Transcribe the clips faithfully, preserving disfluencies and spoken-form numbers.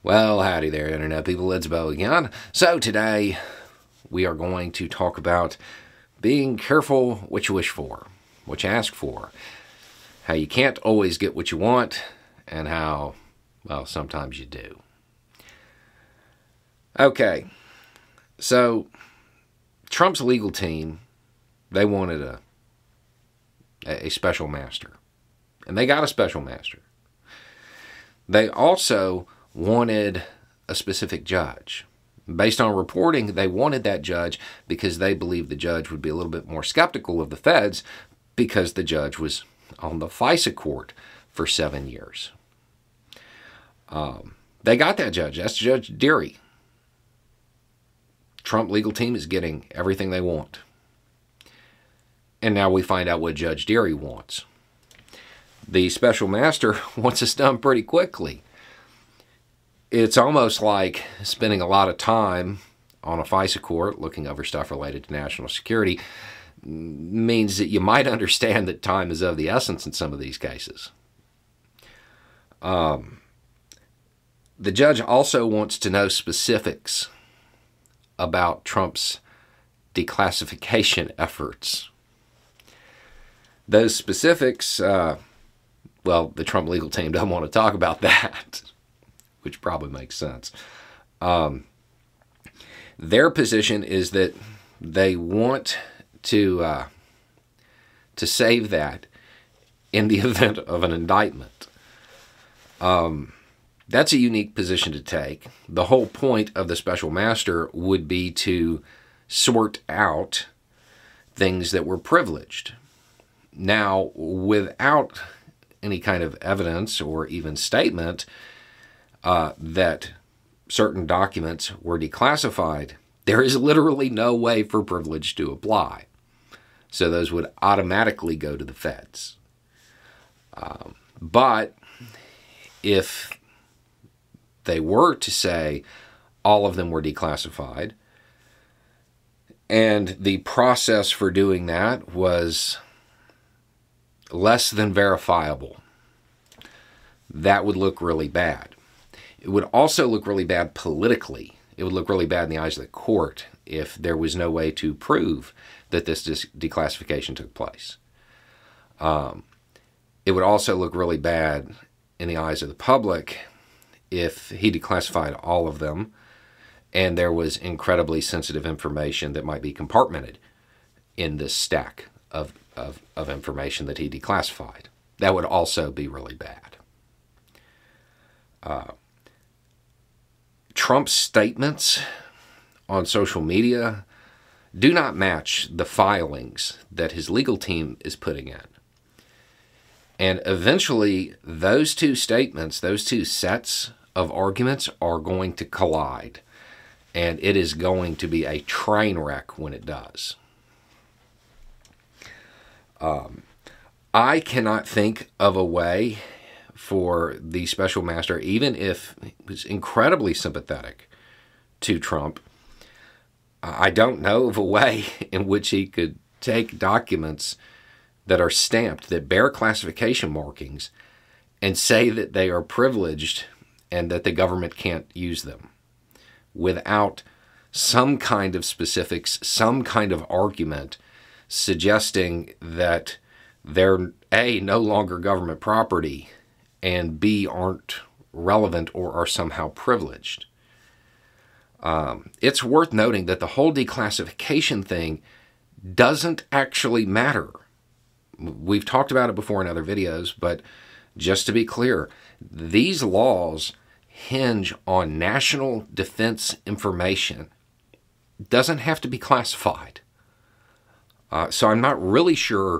Well, howdy there, Internet people. It's Beau again. So today we are going to talk about being careful what you wish for, what you ask for, how you can't always get what you want, and how, well, sometimes you do. Okay, so Trump's legal team, they wanted a, a special master, and they got a special master. They also wanted a specific judge. Based on reporting, they wanted that judge because they believed the judge would be a little bit more skeptical of the feds because the judge was on the FISA court for seven years. Um, they got that judge. That's Judge Dearie. Trump legal team is getting everything they want. And now we find out what Judge Dearie wants. The special master wants us done pretty quickly. It's almost like spending a lot of time on a FISA court looking over stuff related to national security means that you might understand that time is of the essence in some of these cases. Um, the judge also wants to know specifics about Trump's declassification efforts. Those specifics, uh, well, the Trump legal team doesn't want to talk about that, which probably makes sense. Um, their position is that they want to uh, to save that in the event of an indictment. Um, that's a unique position to take. The whole point of the special master would be to sort out things that were privileged. Now, without any kind of evidence or even statement Uh, that certain documents were declassified, there is literally no way for privilege to apply. So those would automatically go to the feds. Um, but if they were to say all of them were declassified, and the process for doing that was less than verifiable, that would look really bad. It would also look really bad politically. It would look really bad in the eyes of the court if there was no way to prove that this dis- declassification took place. Um, it would also look really bad in the eyes of the public if he declassified all of them and there was incredibly sensitive information that might be compartmented in this stack of, of, of information that he declassified. That would also be really bad. Uh, Trump's statements on social media do not match the filings that his legal team is putting in. And eventually, those two statements, those two sets of arguments are going to collide. And it is going to be a train wreck when it does. Um, I cannot think of a way for the special master, even if he was incredibly sympathetic to Trump, I don't know of a way in which he could take documents that are stamped, that bear classification markings, and say that they are privileged and that the government can't use them without some kind of specifics, some kind of argument suggesting that they're, A, no longer government property, and B, aren't relevant or are somehow privileged. Um, it's worth noting that the whole declassification thing doesn't actually matter. We've talked about it before in other videos, but just to be clear, these laws hinge on national defense information. It doesn't have to be classified. Uh, so I'm not really sure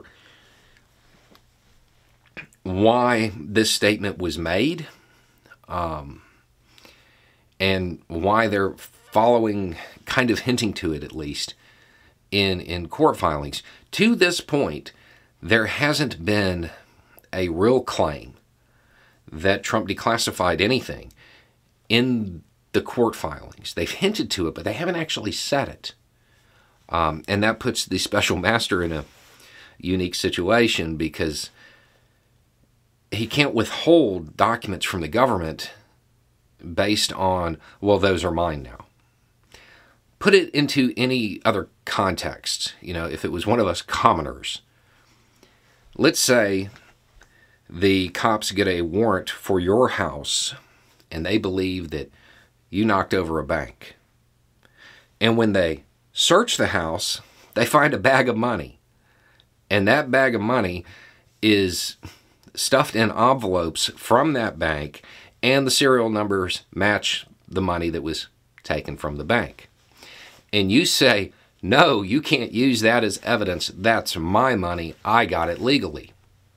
why this statement was made, um, and why they're following, kind of hinting to it at least, in, in court filings. To this point, there hasn't been a real claim that Trump declassified anything in the court filings. They've hinted to it, but they haven't actually said it. Um, and that puts the special master in a unique situation because he can't withhold documents from the government based on, well, those are mine now. Put it into any other context. You know, if it was one of us commoners, let's say the cops get a warrant for your house and they believe that you knocked over a bank. And when they search the house, they find a bag of money. And that bag of money is stuffed in envelopes from that bank, and the serial numbers match the money that was taken from the bank. And you say, no, you can't use that as evidence. That's my money. I got it legally.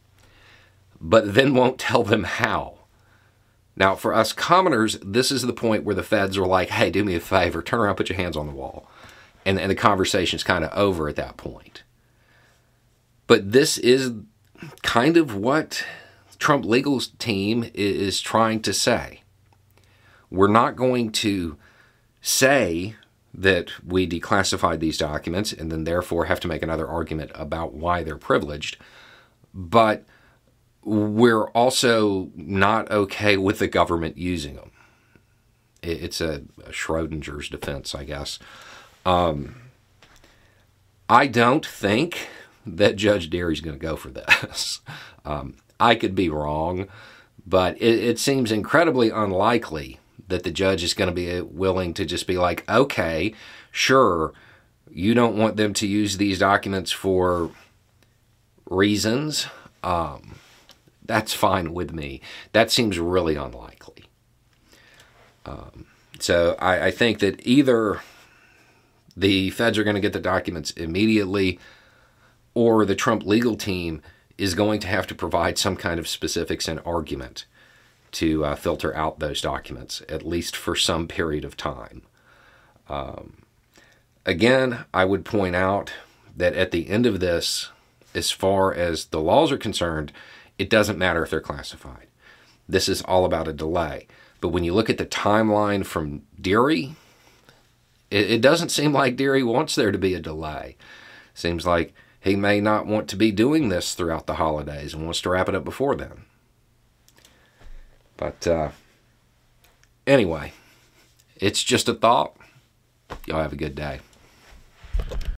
But then won't tell them how. Now, for us commoners, this is the point where the feds are like, hey, do me a favor, turn around, put your hands on the wall. And, and the conversation's kind of over at that point. But this is kind of what Trump legal team is trying to say. We're not going to say that we declassified these documents and then therefore have to make another argument about why they're privileged. But we're also not okay with the government using them. It's a, a Schrodinger's defense, I guess. Um, I don't think that Judge Deary's going to go for this. um, I could be wrong, but it, it seems incredibly unlikely that the judge is going to be willing to just be like, okay, sure, you don't want them to use these documents for reasons. Um, that's fine with me. That seems really unlikely. Um, so I, I think that either the feds are going to get the documents immediately, or the Trump legal team is going to have to provide some kind of specifics and argument to uh, filter out those documents, at least for some period of time. Um, again, I would point out that at the end of this, as far as the laws are concerned, it doesn't matter if they're classified. This is all about a delay. But when you look at the timeline from Deary, it, it doesn't seem like Deary wants there to be a delay. Seems like he may not want to be doing this throughout the holidays and wants to wrap it up before then. But uh, anyway, it's just a thought. Y'all have a good day.